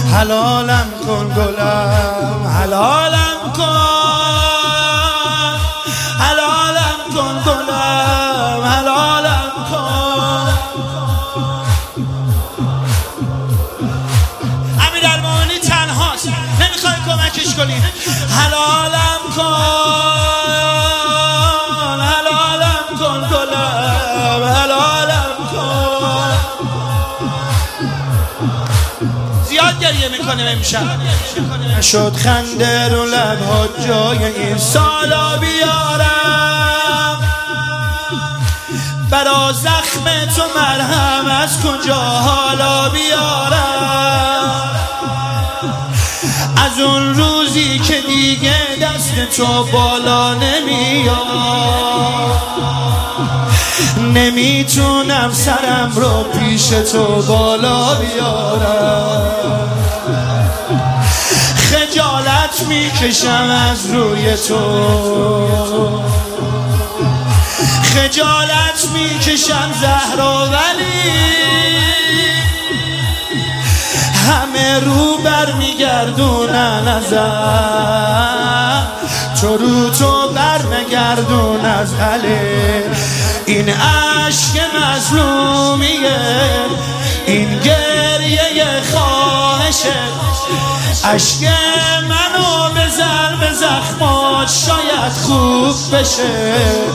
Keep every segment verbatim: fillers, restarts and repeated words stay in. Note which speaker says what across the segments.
Speaker 1: حلالم کن گلم، حلالم کن، حلالم کن گلم، حلالم کن. امیرالمومنین تنهاست، نمیخوای کمکش کنی. حلالم کن، حلالم کن گلم، حلالم کن. زیاد گریه میکنه امشب. نشد خنده رو لبها جای این سالا بیارم، برا زخم تو مرهم از کجا حالا بیارم. از اون روزی که دیگه دست تو بالا نمیاد، نمیتونم سرم رو پیش تو بالا بیارم. خجالت میکشم از روی تو، خجالت میکشم زهرا، ولی همه رو بر میگردونن ازم، تو رو تو بر نگردون از علی. این عشق مظلومیه، این گریه خواهشه، عشق منو بزن به زخمات شاید خوب بشه.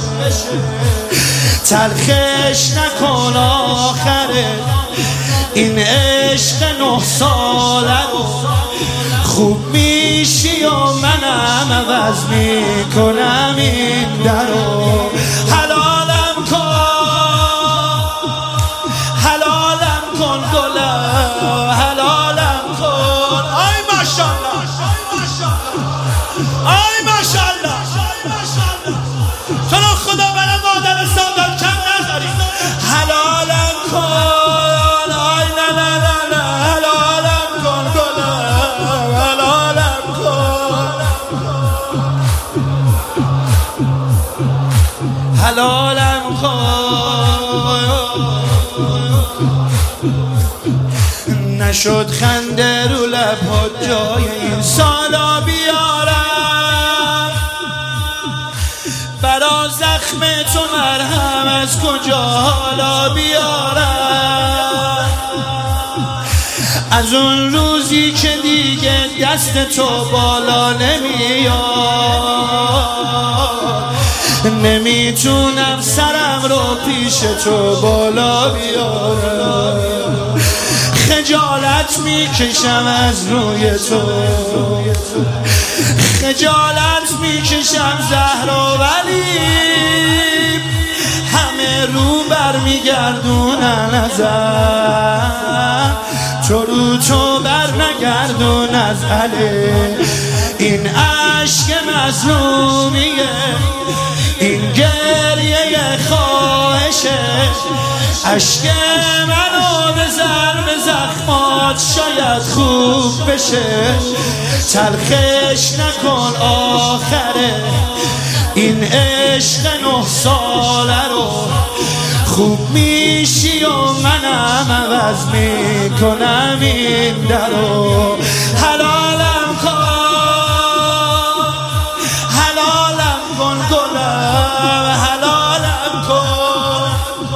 Speaker 1: تلخش نکن آخره این عشق نه ساله رو، خوب میشی و منم عوض میکنم این درو. حلالم کن، حلالم کن گلم، حلالم کن. آی ماشاءالله، آی ماشاءالله، تو رو خدا برای مادر سادات کم نذاری. حلالم کن، آی نه نه نه نه، حلالم کن گلم، حلالم کن، حلالم کن. نشد خنده رو لبها جای این سالا بیارم، برا زخم تو مرهم از کجا حالا بیارم. از اون روزی که دیگه دست تو بالا نمیاد، نمیتونم سرم رو پیش تو بالا بیارم. خجالت میکشم از روی تو، خجالت میکشم زهرا، ولی همه رو بر میگردونن ازم، تو رو تو بر نگردون از علی. این عشق مظلومیه، این گریه خواهشه، عشق منو بزن به زخمات شاید خوب بشه. تلخش نکن آخره این عشق نه ساله رو، خوب میشی و منم عوض میکنم این درو. حلالم کن، حلالم کن گلم، حلالم کن،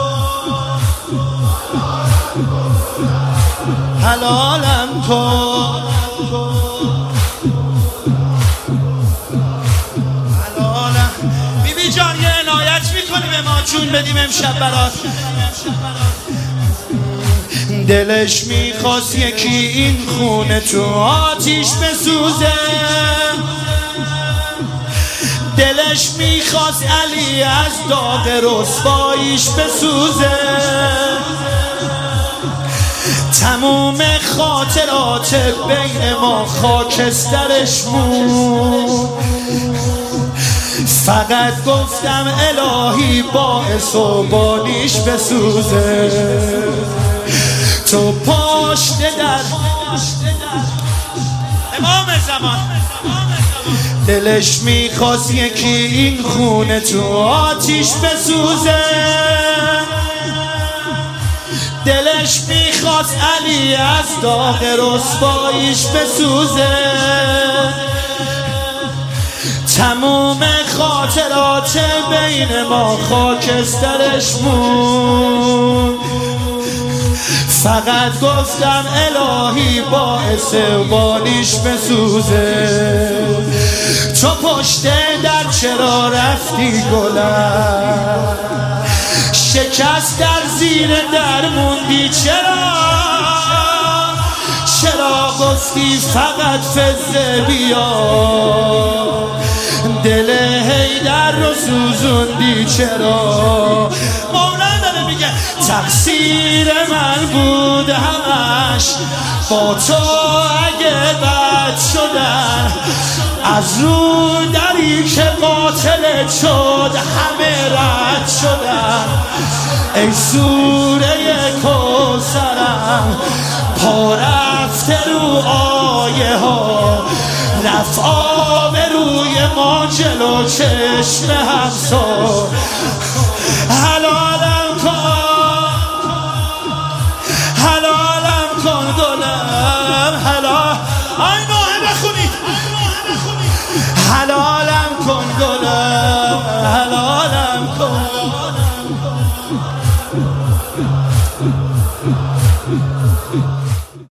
Speaker 1: حلالم کن، حلالم. بیبی جان یه عنایت میکنی به ما جون بدیم امشب برات. دلش میخواست یکی این خونه تو آتیش بسوزه، دلش میخواست علی از داغ رسواییش بسوزه. تموم خاطرات بین ما خاکسترش مون، فقط گفتم الهی باعث و بانیش بسوزه. تو پشت در امام زمان، دلش میخواست یکی این خونه تو آتیش بسوزه، دلش میخواست میخواست علی از داغ رسواییش بسوزه، تموم خاطرات بین ما خاکسترش مون. فقط گفتم الهی باعث بانیش بسوزه، تو پشت در چرا رفتی گلم، شکست در زیر در موندی چرا، چرا گفتی فقط فزه بیا، دل حیدر رو سوزوندی چرا. مولانا داره میگه تقصیر من بود همش با تو، اگه بد شدن از رو دری که قاتلت شد همه رد شدن. ای سوره کوثرم پا رفته رو آیه ها، رفت آب روی ما جلو چشم همسا.